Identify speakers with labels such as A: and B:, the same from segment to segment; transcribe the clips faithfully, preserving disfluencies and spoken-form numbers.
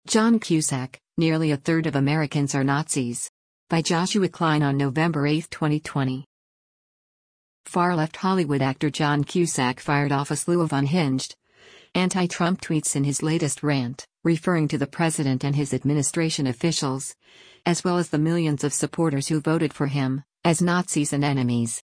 A: John Cusack, Nearly a Third of Americans Are Nazis. By Joshua Klein on November eighth, twenty twenty. Far-left Hollywood actor John Cusack fired off a slew of unhinged, anti-Trump tweets in his latest rant, referring to the president and his administration officials, as well as the millions of supporters who voted for him, as Nazis and enemies.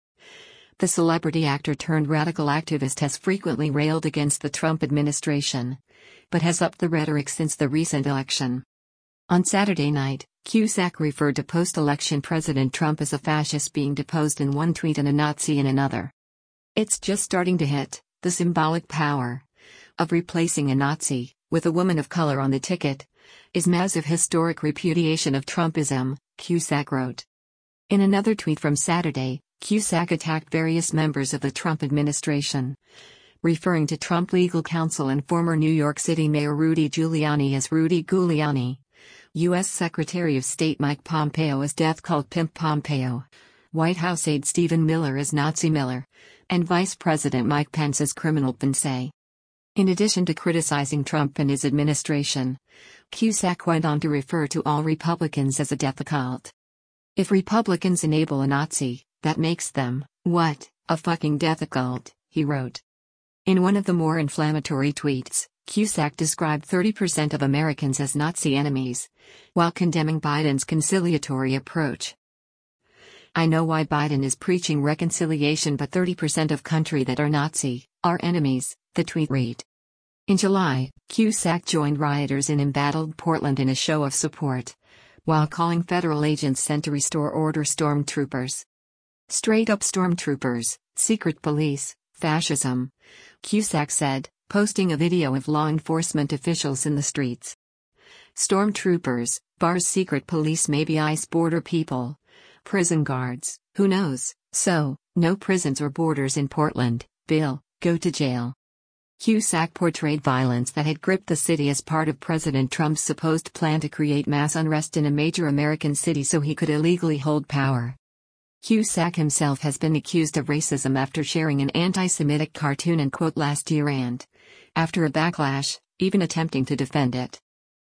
A: The celebrity actor turned radical activist has frequently railed against the Trump administration, but has upped the rhetoric since the recent election. On Saturday night, Cusack referred to post-election President Trump as a fascist being deposed in one tweet and a Nazi in another. "It's just starting to hit, the symbolic power of replacing a Nazi, with a woman of color on the ticket, is massive historic repudiation of Trumpism," Cusack wrote. In another tweet from Saturday, Cusack attacked various members of the Trump administration, referring to Trump legal counsel and former New York City Mayor Rudy Giuliani as Rudy Giuliani, U S Secretary of State Mike Pompeo as Death Cult Pimp Pompeo, White House aide Stephen Miller as Nazi Miller, and Vice President Mike Pence as Criminal Pence. In addition to criticizing Trump and his administration, Cusack went on to refer to all Republicans as a death cult. "If Republicans enable a Nazi, that makes them, what, a fucking death cult," he wrote. In one of the more inflammatory tweets, Cusack described thirty percent of Americans as Nazi enemies, while condemning Biden's conciliatory approach. "I know why Biden is preaching reconciliation, but thirty percent of country that are Nazi, are enemies," the tweet read. In July, Cusack joined rioters in embattled Portland in a show of support, while calling federal agents sent to restore order stormtroopers. "Straight-up stormtroopers, secret police, fascism," Cusack said, posting a video of law enforcement officials in the streets. "Stormtroopers, bars, secret police, maybe ICE, border people, prison guards, who knows? So, no prisons or borders in Portland, Bill, go to jail." Cusack portrayed violence that had gripped the city as part of President Trump's supposed plan to create mass unrest in a major American city so he could illegally hold power. Cusack himself has been accused of racism after sharing an anti-Semitic cartoon and quote last year and, after a backlash, even attempting to defend it.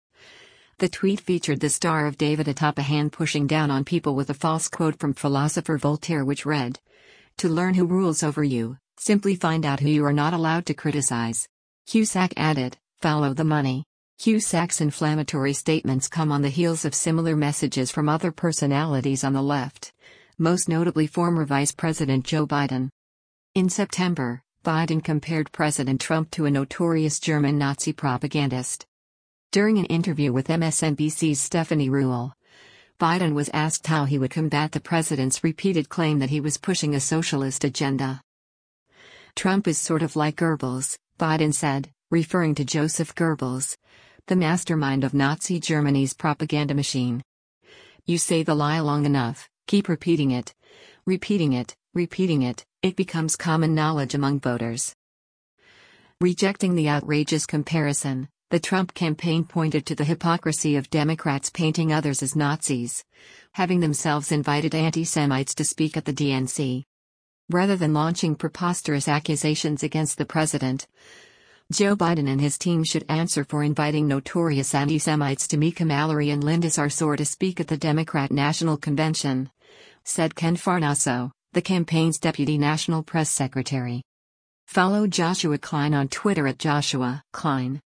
A: The tweet featured the Star of David atop a hand pushing down on people with a false quote from philosopher Voltaire which read, "To learn who rules over you, simply find out who you are not allowed to criticize." Cusack added, "Follow the money." Cusack's inflammatory statements come on the heels of similar messages from other personalities on the left, most notably former Vice President Joe Biden. In September, Biden compared President Trump to a notorious German Nazi propagandist. During an interview with M S N B C's Stephanie Ruhle, Biden was asked how he would combat the president's repeated claim that he was pushing a socialist agenda. "Trump is sort of like Goebbels," Biden said, referring to Joseph Goebbels, the mastermind of Nazi Germany's propaganda machine. "You say the lie long enough, keep repeating it, repeating it, repeating it, it becomes common knowledge among voters." Rejecting the outrageous comparison, the Trump campaign pointed to the hypocrisy of Democrats painting others as Nazis, having themselves invited anti-Semites to speak at the D N C. Rather than launching preposterous accusations against the president, Joe Biden and his team should answer for inviting notorious anti-Semites to Mika Mallory and Linda Sarsour to speak at the Democrat National Convention, said Ken Farnaso, the campaign's deputy national press secretary. Follow Joshua Klein on Twitter at Joshua Klein.